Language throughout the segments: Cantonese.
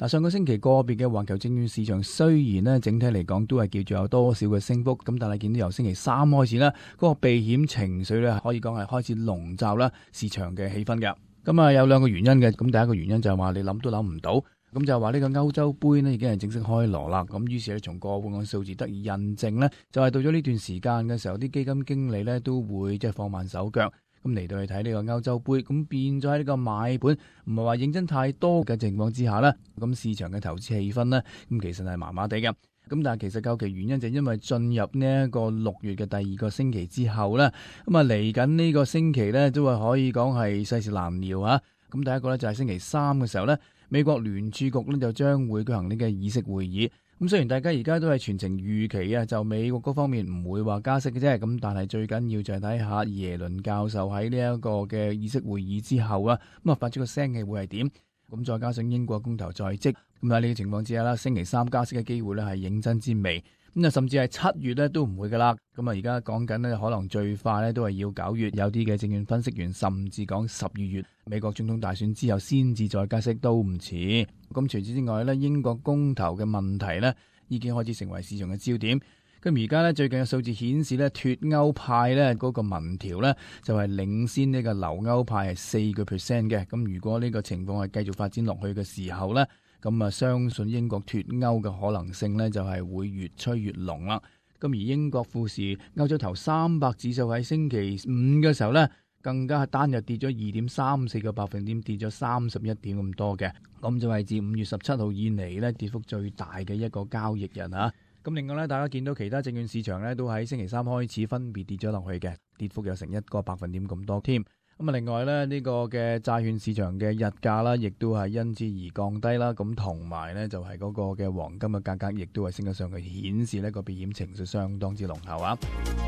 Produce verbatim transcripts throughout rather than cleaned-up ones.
嗱，上個星期個別嘅環球證券市場雖然咧整體嚟講都係叫做有多少嘅升幅，咁但係見到由星期三開始咧，嗰個避險情緒咧可以講係開始籠罩啦市場嘅氣氛嘅。咁啊有兩個原因嘅，咁第一個原因就係話你諗都諗唔到，咁就係話呢個歐洲杯呢已經係正式開鑼啦。咁於是咧從過往嘅數字得以印證呢，就係到咗呢段時間嘅時候，啲基金經理咧都會即係放慢手腳。咁嚟到去睇呢個歐洲杯，咁變咗喺呢個買盤唔係話認真太多嘅情況之下呢，咁市場嘅投資氣氛呢，咁其實係麻麻地嘅。咁但係其實究其原因就係因為進入呢一個六月嘅第二個星期之後呢，咁啊嚟緊呢個星期呢，都係可以講係世事難料啊。咁第一個呢，就係星期三嘅時候呢，美國聯儲局呢就將會舉行呢個議息會議。咁雖然大家而家都係全程預期啊，就美國嗰方面唔會話加息嘅啫，咁但係最緊要就係睇下耶倫教授喺呢一個嘅議息會議之後啊，咁啊發出個聲氣會係點？咁再加上英國公投在即，咁喺呢個情況之下啦，星期三加息嘅機會咧係認真之微，咁啊甚至係七月咧都唔會噶啦。咁啊而家講緊咧，可能最快咧都係要九月，有啲嘅證券分析員甚至講十二月美國總統大選之後先至再加息都唔遲。咁除此之外咧，英國公投嘅問題咧已經開始成為市場嘅焦點。咁而家咧最近嘅數字顯示咧，脫歐派咧嗰個民調咧就係領先呢個留歐派係四個 percent 嘅。咁如果呢個情況係繼續發展落去嘅時候咧，咁啊相信英國脫歐嘅可能性咧就係會越吹越濃啦。咁而英國富時歐洲頭三百指數喺星期五嘅時候咧，更加係單日跌咗二點三四個百分點，跌咗三十一點咁多嘅。咁就係自五月十七號以嚟咧跌幅最大嘅一個交易日啊！咁另外咧，大家見到其他證券市場咧都喺星期三開始分別跌咗落去嘅，跌幅有成一個百分點咁多添。咁啊，另外咧呢個嘅債券市場嘅日價啦，亦都係因之而降低啦。咁同埋咧就係嗰個嘅黃金嘅價格，亦都係升咗上去，顯示呢個避險情緒相當之濃厚啊！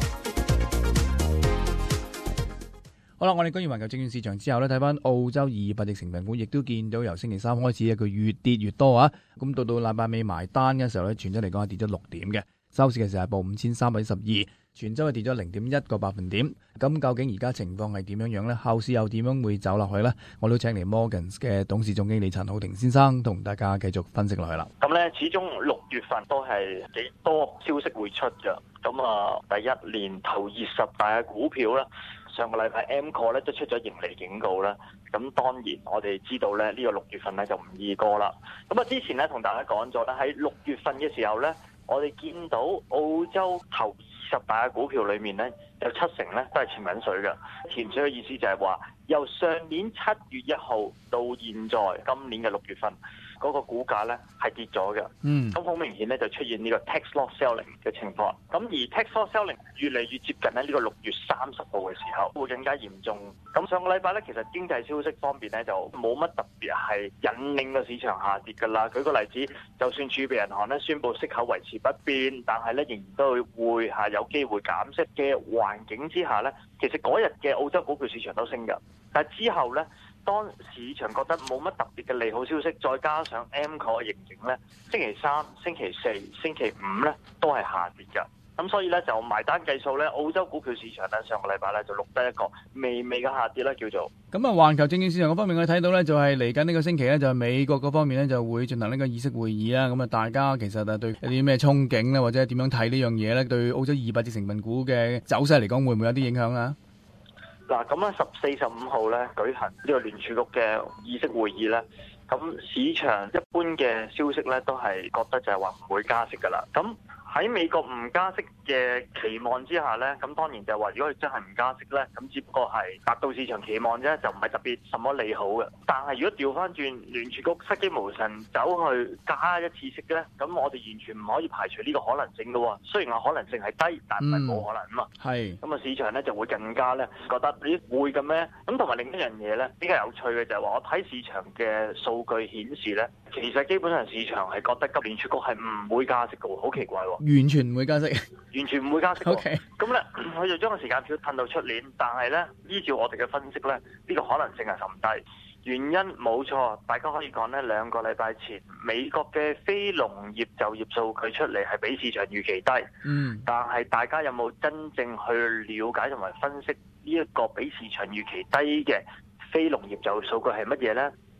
好啦，我哋講完環球證券市場之後咧，睇翻澳洲二百隻成分股，亦都見到由星期三開始佢越跌越多啊！咁到到禮拜尾埋單嘅時候咧，全周嚟講係跌咗六點嘅，收市嘅時候係報五千三百一十二，全周係跌咗零點一個百分點。咁究竟而家情況係點樣樣呢？後市又點樣會走落去呢？我都請嚟 Morgans 嘅董事總經理陳浩霆先生同大家繼續分析落去啦。 咁咧，始終六月份都係幾多消息會出㗎。咁啊，第一年頭二十大嘅股票啦。上個禮拜 M 股咧都出咗盈利警告啦，咁當然我哋知道咧呢個六月份咧就唔易過啦。咁啊之前咧同大家講咗咧，喺六月份嘅時候咧，我哋見到澳洲頭二十大嘅股票裏面咧有七成咧都係潛緊水嘅。潛水嘅意思就係話由上年七月一號到現在今年嘅六月份。嗰個股價咧係跌咗嘅，嗯，咁好明顯咧就出現呢個 tax loss selling 嘅情況，咁而 tax loss selling 越嚟越接近喺呢個六月三十號嘅時候會更加嚴重。咁上個禮拜咧其實經濟消息方面咧就冇乜特別係引領個市場下跌㗎啦。舉個例子，就算儲備銀行咧宣布息口維持不變，但係咧仍然都會係有機會減息嘅環境之下咧，其實嗰日嘅澳洲股票市場都升㗎，但係之後咧。當市場覺得冇乜特別嘅利好消息，再加上 M 股嘅形成咧，星期三、星期四、星期五咧都係下跌㗎。咁所以咧就埋單計數咧，澳洲股票市場咧上個禮拜咧就錄得一個微微嘅下跌啦，叫做。 咁啊，環球證券市場嗰方面我睇到咧，就係嚟緊呢個星期咧，就係美國嗰方面咧就會進行呢個議息會議啦。咁啊，大家其實啊對有啲咩憧憬咧，或者點樣睇呢樣嘢咧？對澳洲二百隻成分股嘅走勢嚟講，會唔會有啲影響啊？ 嗱，咁啊，十四、十五號咧舉行呢個聯儲局嘅議息會議咧，咁市場一般嘅消息咧都係覺得就係話唔會加息噶啦。咁喺美國唔加息嘅期望之下咧，咁當然就係話如果佢真係唔加息咧，咁只不過係達到市場期望啫，就唔係特別什麼利好嘅。但係如果調翻轉聯儲局失驚無神走去加一次息咧，咁我哋完全唔可以排除呢個可能性嘅喎。雖然個可能性係低，但唔係冇可能啊嘛。係。咁啊，市場咧就會更加咧覺得咦會嘅咩？咁同埋另一樣嘢咧比較有趣嘅就係話，我睇市場嘅數據顯示咧，其實基本上市場係覺得今聯儲局係唔會加息嘅喎，好奇怪喎。 完全唔會加息， 完全唔會加息。 OK， 咁咧，佢就將個時間表褪到出年，但係咧，依照我哋嘅分析咧，呢、呢個可能性係甚低。原因冇錯，大家可以講呢兩個禮拜前美國嘅非農業就業數據出嚟係比市場預期低。嗯，但係大家有冇真正去了解同埋分析呢一個比市場預期低嘅非農業就業數據係乜嘢呢？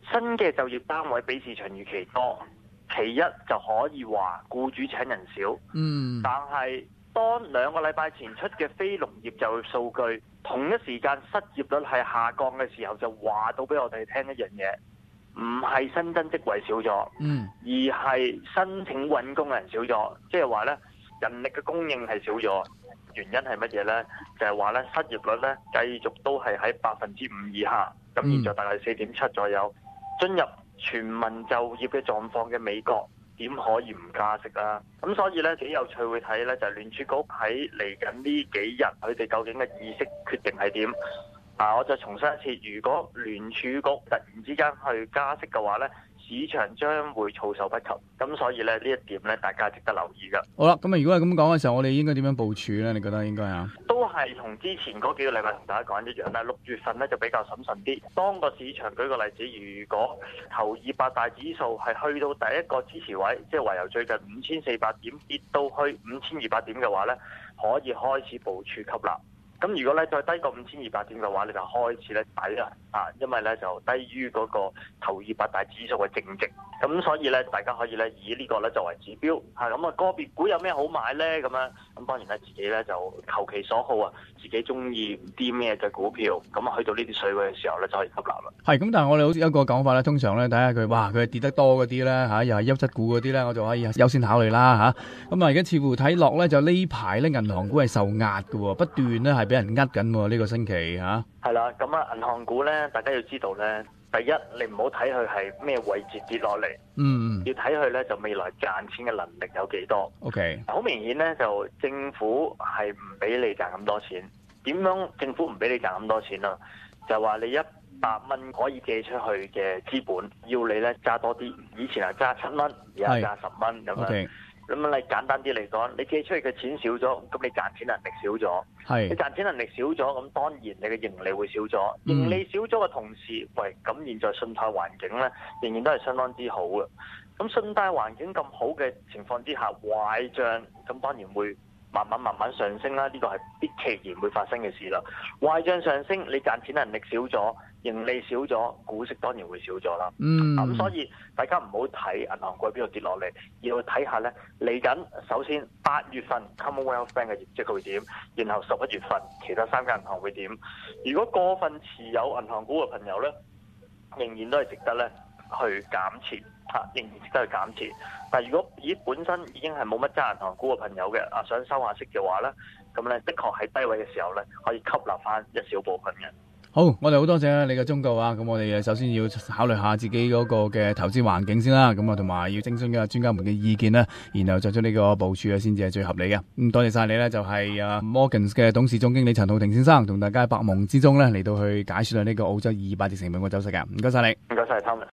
新嘅就業單位比市場預期多，其一就可以話僱主請人少。 嗯， 但係當兩個禮拜前出嘅非農業就業數據，同一時間失業率係下降嘅時候，就話到俾我哋聽一樣嘢，唔係新增職位少咗， 嗯， 而係申請揾工人少咗，即係話呢，人力嘅供應係少咗。原因係乜嘢呢？就係話呢，失業率呢繼續都係喺百分之五以下，咁現在大概四點七左右。進入全民就業嘅狀況嘅美國，點可以唔加息啊？咁所以呢，幾有趣會睇呢，就係聯儲局喺嚟緊呢幾日，佢哋究竟嘅議息決定係點？啊，我就重申一次，如果聯儲局突然之間去加息嘅話呢，市場將會措手不及。咁所以呢，呢一點呢，大家值得留意㗎。 好啦，咁啊，如果係咁講嘅時候，我哋應該點樣部署呢？你覺得應該啊？ 都係同之前嗰幾個禮拜同大家講一樣啦。六月份呢就比較審慎啲。當個市場舉個例子，如果頭二百大指數係去到第一個支持位，即係話由最近五千四百點跌到去五千二百點嘅話呢，可以開始部署吸納。咁如果咧再低過五千二百點嘅話，你就開始咧抵啦啊，因為咧就低於嗰個頭二百大指數嘅淨值，咁所以咧大家可以咧以呢個咧作為指標嚇，咁啊個別股有咩好買咧咁樣，咁當然咧自己咧就求其所好啊，自己中意啲咩嘅股票，咁啊去到呢啲水位嘅時候咧就可以吸納啦。 係咁，但係我哋好似一個講法咧，通常咧睇下佢，哇佢跌得多嗰啲咧嚇，又係優質股嗰啲咧，我就可以優先考慮啦嚇。咁啊而家似乎睇落咧就呢排咧銀行股係受壓嘅喎，不斷咧係俾人呃緊喎呢個星期嚇。 係啦，咁啊銀行股咧，大家要知道咧，第一你唔好睇佢係咩位置跌落嚟， 嗯， 要睇佢咧就未來賺錢嘅能力有幾多。 OK， 好明顯咧就政府係唔俾你賺咁多錢。點樣政府唔俾你賺咁多錢啊？就話你一百蚊可以借出去嘅資本，要你咧揸多啲。以前係揸七蚊，而家揸十蚊咁樣。 Okay. 咁你簡單啲嚟講，你借出去嘅錢少咗，咁你賺錢能力少咗。 係。 你賺錢能力少咗，咁當然你嘅盈利會少咗。盈利少咗嘅同時，喂，咁現在信貸環境咧，仍然都係相當之好嘅。咁信貸環境咁好嘅情況之下，壞帳咁當然會慢慢慢慢上升啦，呢個係必其然會發生嘅事啦。壞帳上升，你賺錢能力少咗，盈利少咗，股息當然會少咗啦。 嗯， 咁所以大家唔好睇銀行股喺邊度跌落嚟，要睇下咧嚟緊。首先八月份 Commonwealth Bank 嘅業績會點，然後十一月份其他三間銀行會點。如果過分持有銀行股嘅朋友咧，仍然都係值得咧去減持。嚇，仍然值得去減持。但係如果咦本身已經係冇乜揸銀行股嘅朋友嘅啊，想收下息嘅話咧，咁咧的確喺低位嘅時候咧，可以吸納翻一小部分嘅。 好，我哋好多謝你嘅忠告啊！咁我哋首先要考慮下自己嗰個嘅投資環境先啦，咁啊同埋要徵詢嘅專家們嘅意見啦，然後作出呢個部署啊，先至係最合理嘅。咁多謝晒你咧，就係啊 Morgans 嘅董事總經理陳浩霆先生，同大家喺百忙之中咧嚟到去解説啊呢個澳洲二百隻成分股走勢嘅。唔該晒你， 唔該晒 Thomas。